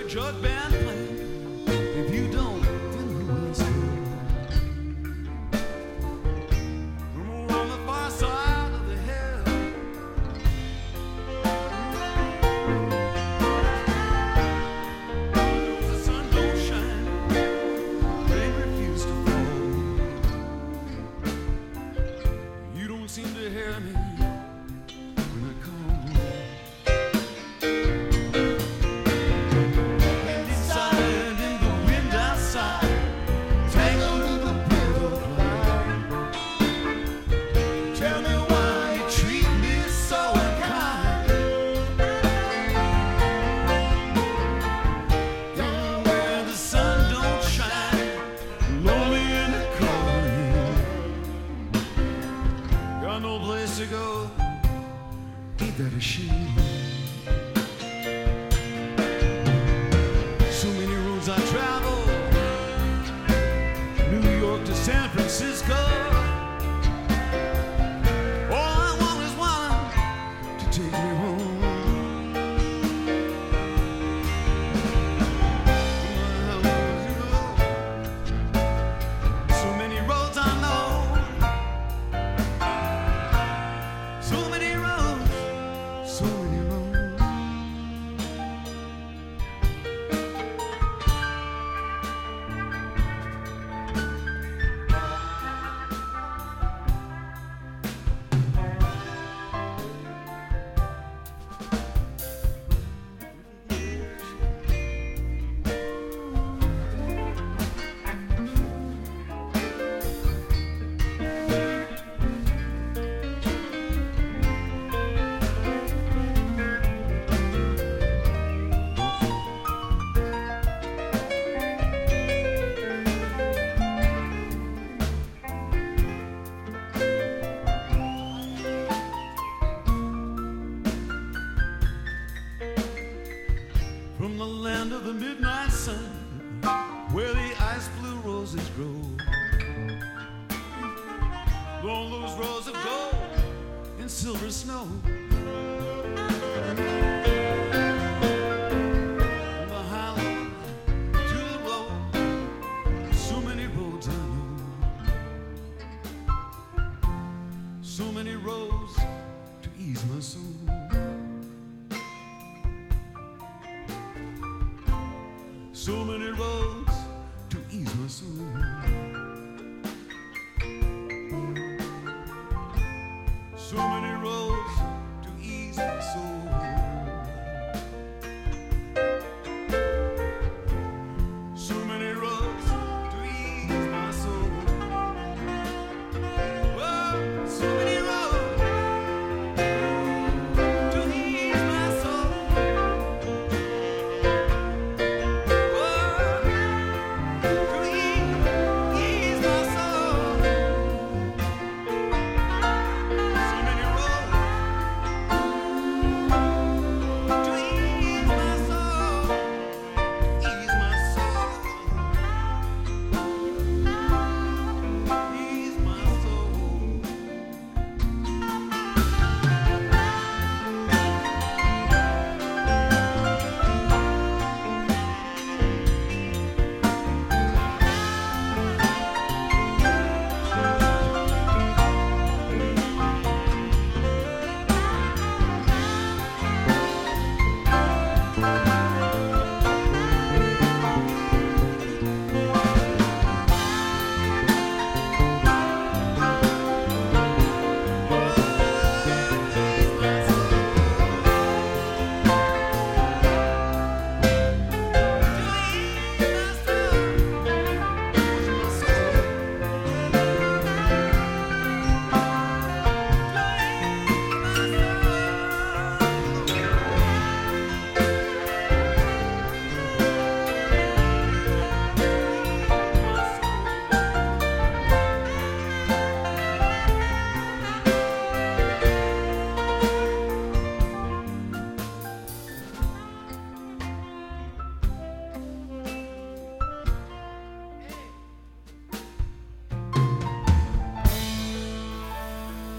jug band playing. If you don't, then who else will? We're on the far side of the hill. The sun don't shine, rain refuse to fall. You don't seem to hear me when I call. No place to go, ain't that a shame? So many roads I travel, New York to San Francisco. All I want is one to take me home. So many roads I know, so many roads, so many roads. From the land of the midnight sun, where the ice blue roses grow, all those rows of gold and silver snow. From the highland to the low, so many roads I know, so many roads to ease my soul. So many roads to ease my soul. So many roads to ease my soul. So many roads to ease my soul. Oh, so many roads to ease my soul. Bye.